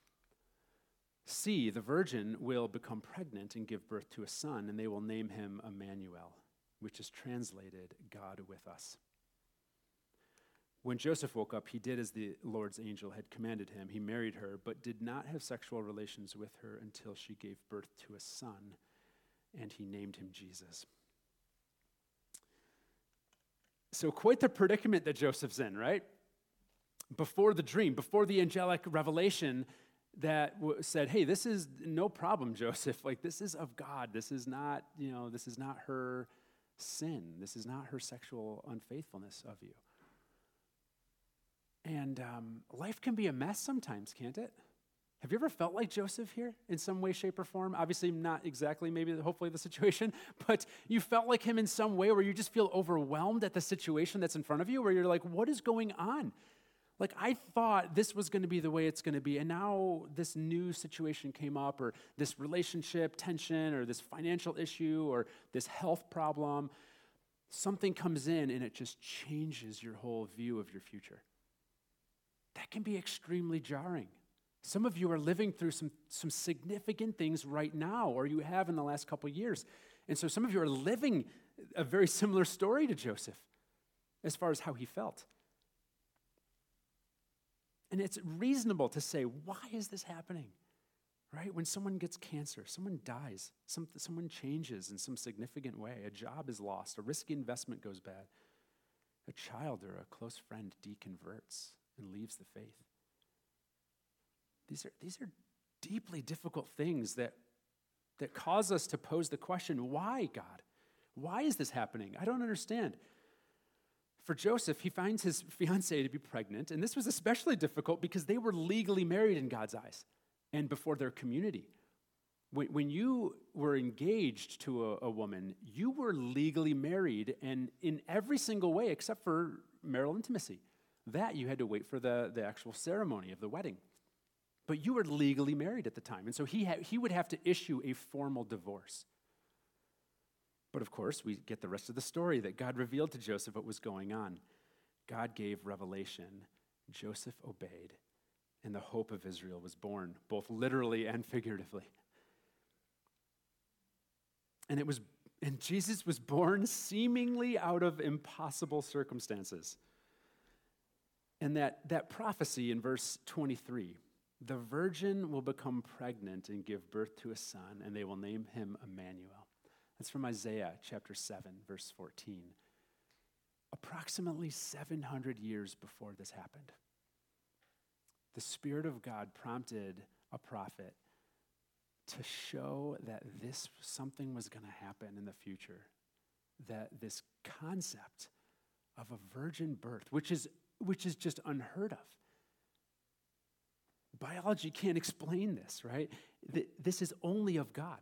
[SPEAKER 1] See, the virgin will become pregnant and give birth to a son, and they will name him Emmanuel, which is translated God with us. When Joseph woke up, he did as the Lord's angel had commanded him. He married her, but did not have sexual relations with her until she gave birth to a son, and he named him Jesus. So quite the predicament that Joseph's in, right? Before the dream, before the angelic revelation that w- said, hey, this is no problem, Joseph. Like, this is of God. This is not, you know, this is not her sin. This is not her sexual unfaithfulness of you. And um, life can be a mess sometimes, can't it? Have you ever felt like Joseph here in some way, shape, or form? Obviously not exactly, maybe, hopefully the situation, but you felt like him in some way where you just feel overwhelmed at the situation that's in front of you, where you're like, what is going on? Like, I thought this was going to be the way it's going to be, and now this new situation came up, or this relationship tension, or this financial issue, or this health problem. Something comes in, and it just changes your whole view of your future. That can be extremely jarring. Some of you are living through some, some significant things right now, or you have in the last couple of years. And so some of you are living a very similar story to Joseph as far as how he felt. And it's reasonable to say, why is this happening? Right? When someone gets cancer, someone dies, some, someone changes in some significant way, a job is lost, a risky investment goes bad, a child or a close friend deconverts and leaves the faith. These are, these are deeply difficult things that, that cause us to pose the question, why, God? Why is this happening? I don't understand. For Joseph, he finds his fiancée to be pregnant, and this was especially difficult because they were legally married in God's eyes and before their community. When, when you were engaged to a, a woman, you were legally married, and in every single way except for marital intimacy. That you had to wait for the, the actual ceremony of the wedding. But you were legally married at the time, and so he ha- he would have to issue a formal divorce. But of course, we get the rest of the story that God revealed to Joseph what was going on. God gave revelation. Joseph obeyed, and the hope of Israel was born, both literally and figuratively. And it was, and Jesus was born seemingly out of impossible circumstances. And that, that prophecy in verse twenty-three, the virgin will become pregnant and give birth to a son, and they will name him Emmanuel. That's from Isaiah chapter seven, verse fourteen. Approximately seven hundred years before this happened, the Spirit of God prompted a prophet to show that this something was going to happen in the future, that this concept of a virgin birth, which is which is just unheard of. Biology can't explain this, right? This is only of God.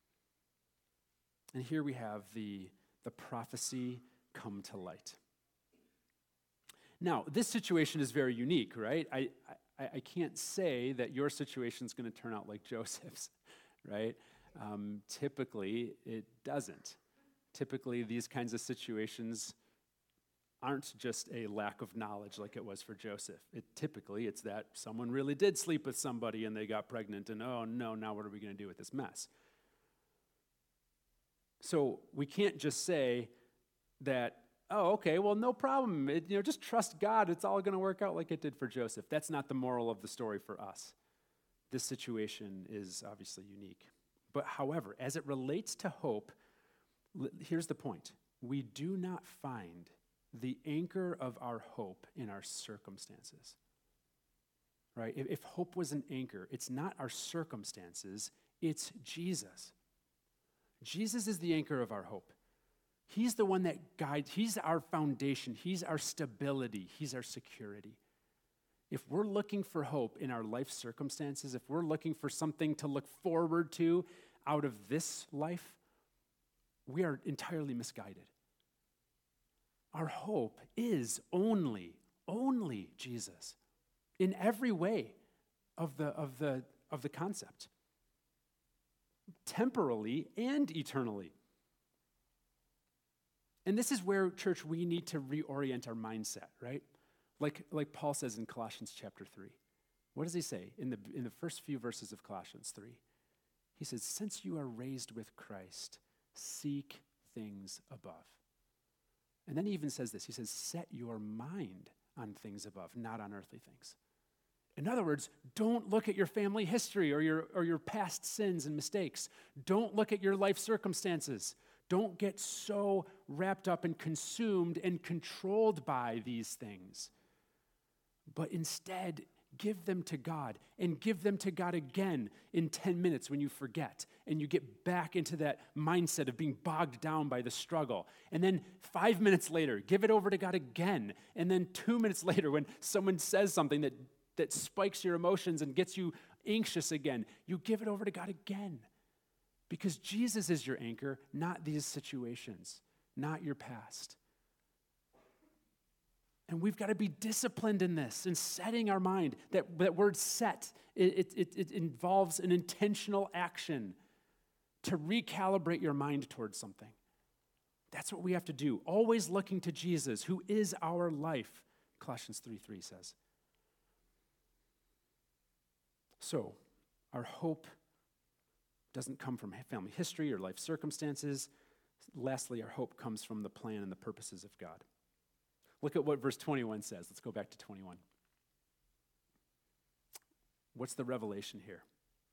[SPEAKER 1] And here we have the, the prophecy come to light. Now, this situation is very unique, right? I, I, I can't say that your situation is going to turn out like Joseph's, right? Um, typically, it doesn't. Typically, these kinds of situations aren't just a lack of knowledge like it was for Joseph. It typically, it's that someone really did sleep with somebody and they got pregnant and, oh no, now what are we going to do with this mess? So we can't just say that, oh, okay, well, no problem. It, you know, just trust God. It's all going to work out like it did for Joseph. That's not the moral of the story for us. This situation is obviously unique. But however, as it relates to hope, l- here's the point. We do not find the anchor of our hope in our circumstances, right? If, if hope was an anchor, it's not our circumstances, it's Jesus. Jesus is the anchor of our hope. He's the one that guides, he's our foundation, he's our stability, he's our security. If we're looking for hope in our life circumstances, if we're looking for something to look forward to out of this life, we are entirely misguided. Our hope is only, only Jesus in every way of the, of the, of the concept, temporally and eternally. And this is where, church, we need to reorient our mindset, right? Like, like Paul says in Colossians chapter three. What does he say in the, in the first few verses of Colossians three? He says, since you are raised with Christ, seek things above. And then he even says this. He says, set your mind on things above, not on earthly things. In other words, don't look at your family history or your, or your past sins and mistakes. Don't look at your life circumstances. Don't get so wrapped up and consumed and controlled by these things. But instead, give them to God and give them to God again in ten minutes when you forget and you get back into that mindset of being bogged down by the struggle. And then five minutes later, give it over to God again. And then two minutes later, when someone says something that, that spikes your emotions and gets you anxious again, you give it over to God again. Because Jesus is your anchor, not these situations, not your past. And we've got to be disciplined in this, in setting our mind. That, that word set, it, it, it involves an intentional action to recalibrate your mind towards something. That's what we have to do. Always looking to Jesus, who is our life, Colossians three three says. So, our hope doesn't come from family history or life circumstances. Lastly, our hope comes from the plan and the purposes of God. Look at what verse twenty-one says. Let's go back to twenty-one. What's the revelation here?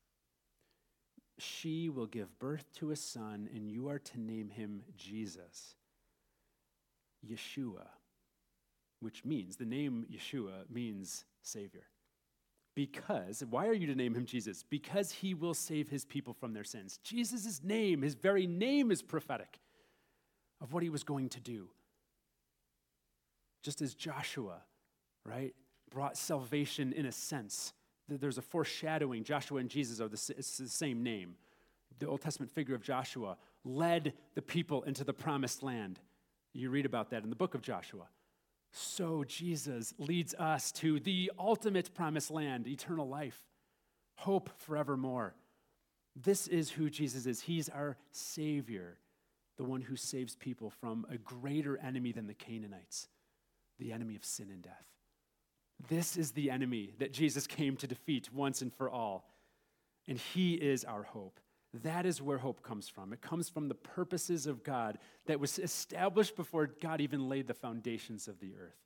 [SPEAKER 1] She will give birth to a son, and you are to name him Jesus, Yeshua, which means, the name Yeshua means Savior. Because, why are you to name him Jesus? Because he will save his people from their sins. Jesus' name, his very name is prophetic of what he was going to do. Just as Joshua, right, brought salvation in a sense. There's a foreshadowing. Joshua and Jesus are the, it's the same name. The Old Testament figure of Joshua led the people into the promised land. You read about that in the book of Joshua. So Jesus leads us to the ultimate promised land, eternal life, hope forevermore. This is who Jesus is. He's our Savior, the one who saves people from a greater enemy than the Canaanites, the enemy of sin and death. This is the enemy that Jesus came to defeat once and for all, and he is our hope. That is where hope comes from. It comes from the purposes of God that was established before God even laid the foundations of the earth.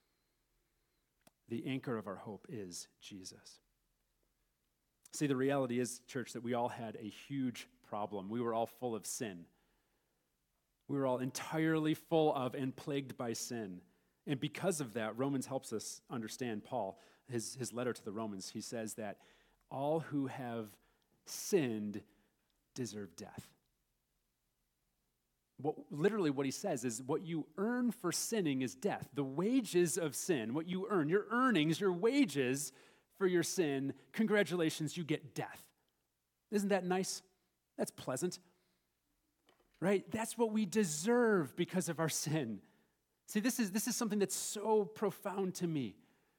[SPEAKER 1] The anchor of our hope is Jesus. See, the reality is, church, that we all had a huge problem. We were all full of sin. We were all entirely full of and plagued by sin. And because of that, Romans helps us understand Paul, his, his letter to the Romans. He says that all who have sinned deserve death. What, literally what he says is what you earn for sinning is death. The wages of sin, what you earn, your earnings, your wages for your sin, congratulations, you get death. Isn't that nice? That's pleasant, right? That's what we deserve because of our sin. See, this is, this is something that's so profound to me.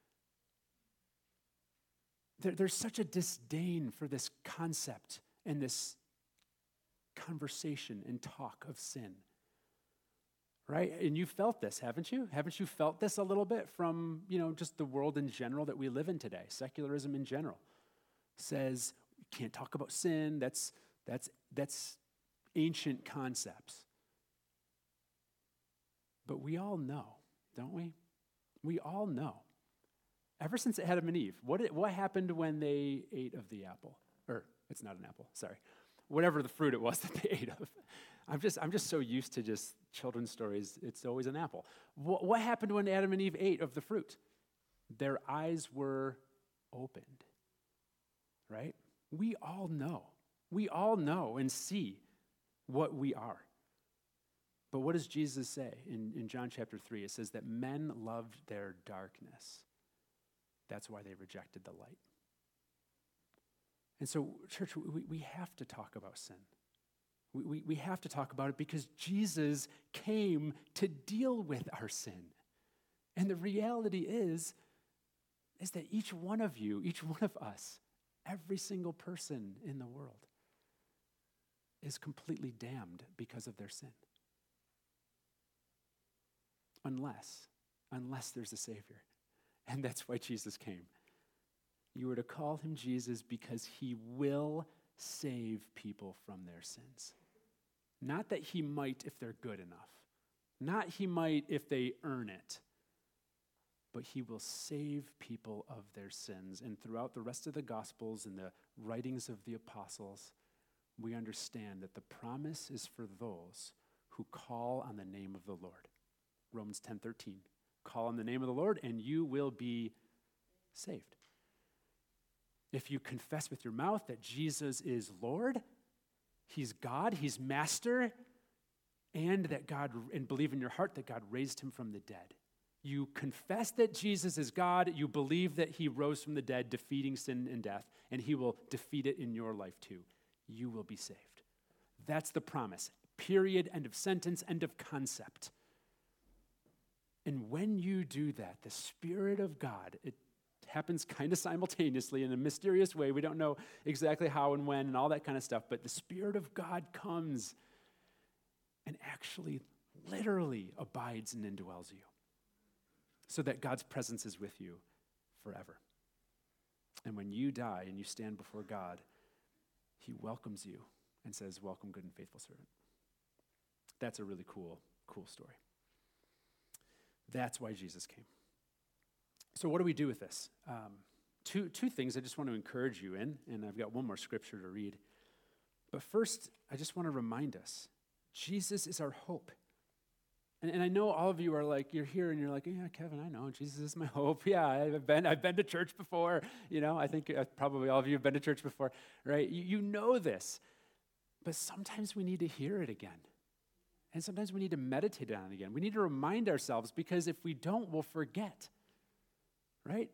[SPEAKER 1] There, there's such a disdain for this concept and this conversation and talk of sin, right? And you felt this, haven't you? Haven't you felt this a little bit from, you know, just the world in general that we live in today? Secularism in general says you can't talk about sin. That's that's that's ancient concepts. But we all know, don't we? We all know. Ever since Adam and Eve, what did, what happened when they ate of the apple? Or it's not an apple, sorry. Whatever the fruit it was that they ate of. I'm just I'm just so used to just children's stories, it's always an apple. What, what happened when Adam and Eve ate of the fruit? Their eyes were opened, right? We all know. We all know and see what we are. But what does Jesus say in, in John chapter three? It says that men loved their darkness. That's why they rejected the light. And so, church, we, we have to talk about sin. We, we, we have to talk about it because Jesus came to deal with our sin. And the reality is, is that each one of you, each one of us, every single person in the world is completely damned because of their sin. Unless, unless there's a Savior. And that's why Jesus came. You were to call him Jesus because he will save people from their sins. Not that he might if they're good enough. Not he might if they earn it. But he will save people of their sins. And throughout the rest of the Gospels and the writings of the apostles, we understand that the promise is for those who call on the name of the Lord. Romans ten thirteen. Call on the name of the Lord and you will be saved. If you confess with your mouth that Jesus is Lord, he's God, he's master, and that God, and believe in your heart that God raised him from the dead. You confess that Jesus is God, you believe that he rose from the dead, defeating sin and death, and he will defeat it in your life too. You will be saved. That's the promise. Period, end of sentence, end of concept. And when you do that, the Spirit of God, it happens kind of simultaneously in a mysterious way. We don't know exactly how and when and all that kind of stuff, but the Spirit of God comes and actually literally abides and indwells you so that God's presence is with you forever. And when you die and you stand before God, he welcomes you and says, welcome, good and faithful servant. That's a really cool, cool story. That's why Jesus came. So what do we do with this? Um, two, two things I just want to encourage you in, and I've got one more scripture to read. But first, I just want to remind us, Jesus is our hope. And, and I know all of you are like, you're here and you're like, yeah, Kevin, I know, Jesus is my hope. Yeah, I've been I've been to church before. You know, I think uh, probably all of you have been to church before, right? You, you know this. But sometimes we need to hear it again. And sometimes we need to meditate on it again. We need to remind ourselves because if we don't, we'll forget, right?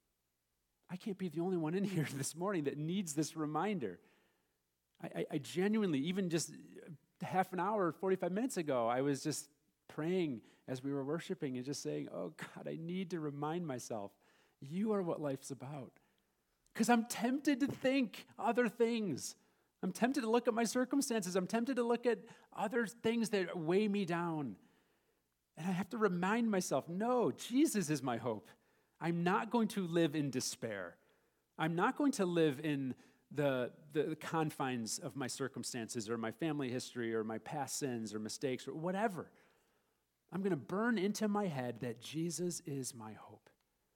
[SPEAKER 1] I can't be the only one in here this morning that needs this reminder. I, I, I genuinely, even just half an hour, forty-five minutes ago, I was just praying as we were worshiping and just saying, oh God, I need to remind myself, you are what life's about. Because I'm tempted to think other things. I'm tempted to look at my circumstances. I'm tempted to look at other things that weigh me down. And I have to remind myself, no, Jesus is my hope. I'm not going to live in despair. I'm not going to live in the, the confines of my circumstances or my family history or my past sins or mistakes or whatever. I'm going to burn into my head that Jesus is my hope.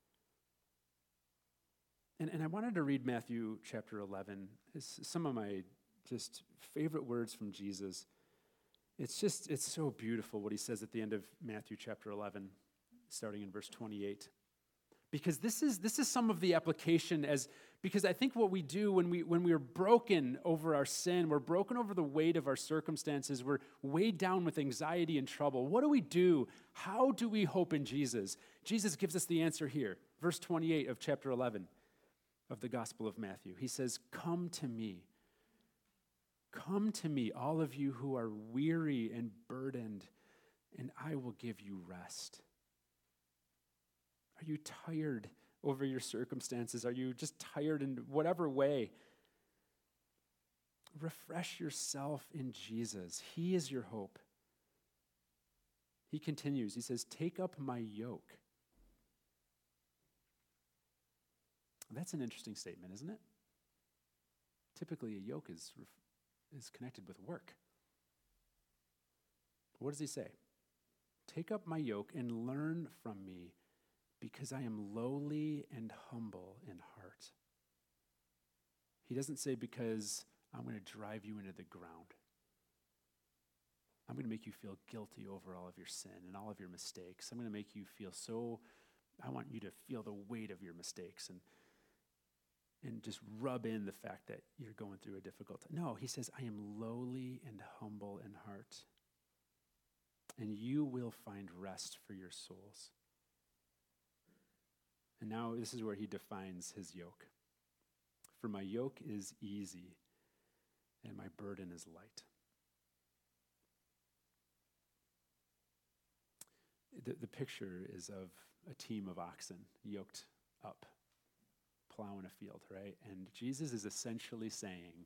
[SPEAKER 1] And, and I wanted to read Matthew chapter eleven. It's some of my just favorite words from Jesus. It's just, it's so beautiful what he says at the end of Matthew chapter eleven, starting in verse twenty-eight. Because this is this is some of the application as Because I think what we do when we when we are broken over our sin, we're broken over the weight of our circumstances, we're weighed down with anxiety and trouble. What do we do? How do we hope in Jesus? Jesus gives us the answer here. Verse twenty-eight of chapter eleven of the Gospel of Matthew. He says, "Come to me. Come to me, all of you who are weary and burdened, and I will give you rest." Are you tired over your circumstances? Are you just tired in whatever way? Refresh yourself in Jesus. He is your hope. He continues. He says, "Take up my yoke." That's an interesting statement, isn't it? Typically, a yoke is, is connected with work. What does he say? "Take up my yoke and learn from me, because I am lowly and humble in heart." He doesn't say, because I'm going to drive you into the ground. I'm going to make you feel guilty over all of your sin and all of your mistakes. I'm going to make you feel so, I want you to feel the weight of your mistakes and, and just rub in the fact that you're going through a difficult time. No, he says, I am lowly and humble in heart, and you will find rest for your souls. And now this is where he defines his yoke. "For my yoke is easy and my burden is light." The, the picture is of a team of oxen yoked up, plowing a field, right? And Jesus is essentially saying,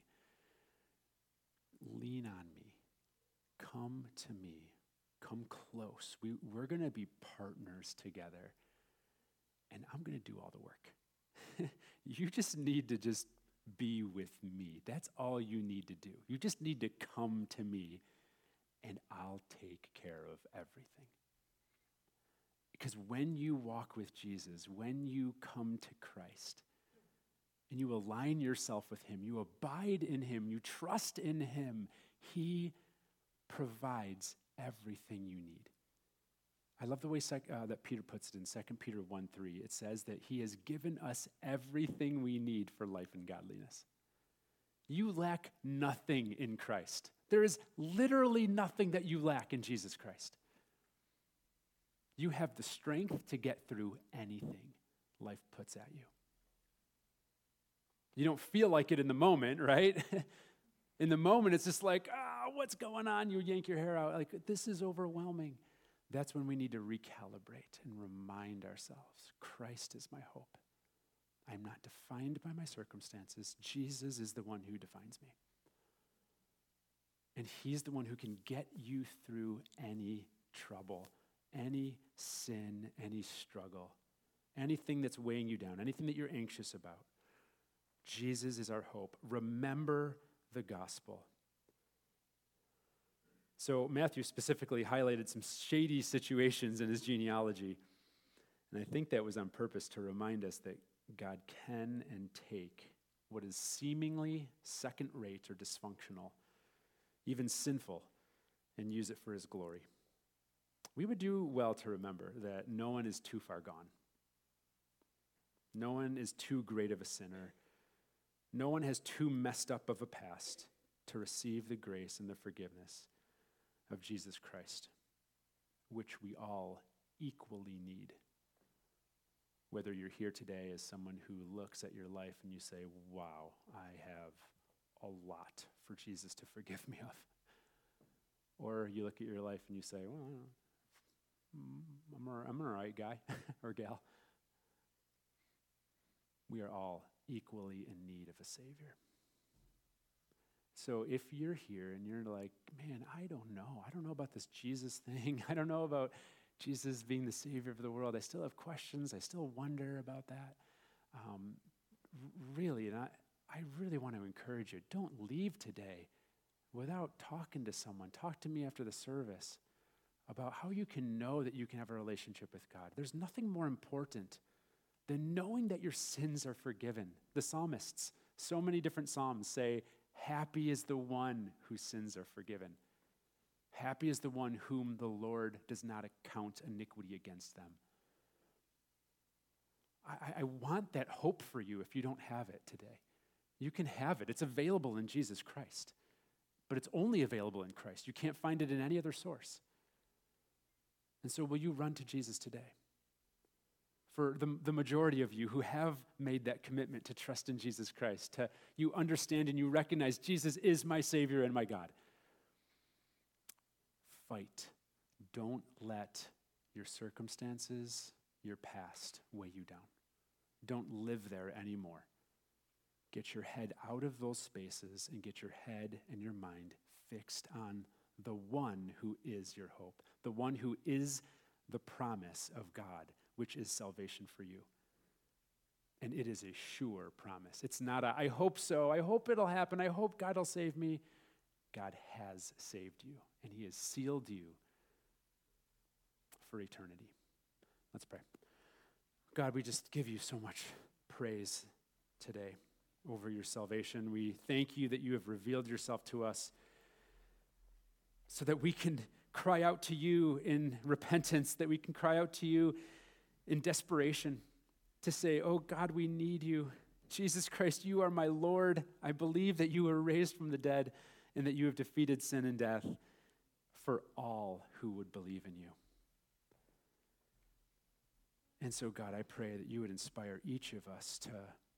[SPEAKER 1] lean on me, come to me, come close. We, we're going to be partners together. And I'm going to do all the work. You just need to just be with me. That's all you need to do. You just need to come to me, and I'll take care of everything. Because when you walk with Jesus, when you come to Christ, and you align yourself with him, you abide in him, you trust in him, he provides everything you need. I love the way sec- uh, that Peter puts it in Second Peter one three. It says that he has given us everything we need for life and godliness. You lack nothing in Christ. There is literally nothing that you lack in Jesus Christ. You have the strength to get through anything life puts at you. You don't feel like it in the moment, right? In the moment, it's just like, ah, oh, what's going on? You yank your hair out. Like, this is overwhelming. That's when we need to recalibrate and remind ourselves, Christ is my hope. I'm not defined by my circumstances. Jesus is the one who defines me. And he's the one who can get you through any trouble, any sin, any struggle, anything that's weighing you down, anything that you're anxious about. Jesus is our hope. Remember the gospel. So Matthew specifically highlighted some shady situations in his genealogy. And I think that was on purpose to remind us that God can and take what is seemingly second-rate or dysfunctional, even sinful, and use it for his glory. We would do well to remember that no one is too far gone. No one is too great of a sinner. No one has too messed up of a past to receive the grace and the forgiveness of Jesus Christ, which we all equally need. Whether you're here today as someone who looks at your life and you say, wow, I have a lot for Jesus to forgive me of. Or you look at your life and you say, well, I'm, a, I'm an all right guy or gal. We are all equally in need of a Savior. So if you're here and you're like, man, I don't know. I don't know about this Jesus thing. I don't know about Jesus being the Savior of the world. I still have questions. I still wonder about that. Um, really, and I, I really want to encourage you, don't leave today without talking to someone. Talk to me after the service about how you can know that you can have a relationship with God. There's nothing more important than knowing that your sins are forgiven. The psalmists, so many different psalms say, happy is the one whose sins are forgiven. Happy is the one whom the Lord does not account iniquity against them. I, I want that hope for you if you don't have it today. You can have it. It's available in Jesus Christ. But it's only available in Christ. You can't find it in any other source. And so will you run to Jesus today? For the, the majority of you who have made that commitment to trust in Jesus Christ, to you understand and you recognize Jesus is my Savior and my God. Fight. Don't let your circumstances, your past, weigh you down. Don't live there anymore. Get your head out of those spaces and get your head and your mind fixed on the one who is your hope, the one who is the promise of God, which is salvation for you. And it is a sure promise. It's not a, I hope so, I hope it'll happen, I hope God will save me. God has saved you, and he has sealed you for eternity. Let's pray. God, we just give you so much praise today over your salvation. We thank you that you have revealed yourself to us so that we can cry out to you in repentance, that we can cry out to you in desperation to say, oh God, we need you. Jesus Christ, you are my Lord. I believe that you were raised from the dead and that you have defeated sin and death for all who would believe in you. And so, God, I pray that you would inspire each of us to,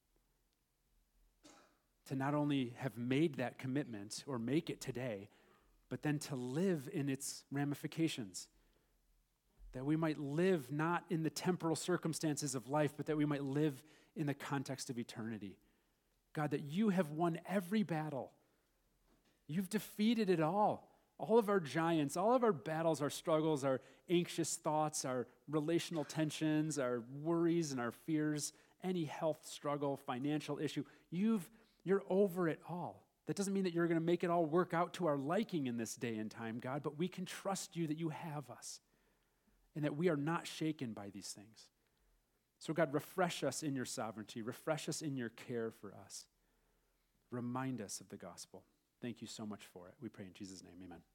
[SPEAKER 1] to not only have made that commitment or make it today, but then to live in its ramifications. That we might live not in the temporal circumstances of life, but that we might live in the context of eternity. God, that you have won every battle. You've defeated it all. All of our giants, all of our battles, our struggles, our anxious thoughts, our relational tensions, our worries and our fears, any health struggle, financial issue, you've, you're over it all. That doesn't mean that you're going to make it all work out to our liking in this day and time, God, but we can trust you that you have us and that we are not shaken by these things. So God, refresh us in your sovereignty. Refresh us in your care for us. Remind us of the gospel. Thank you so much for it. We pray in Jesus' name, amen.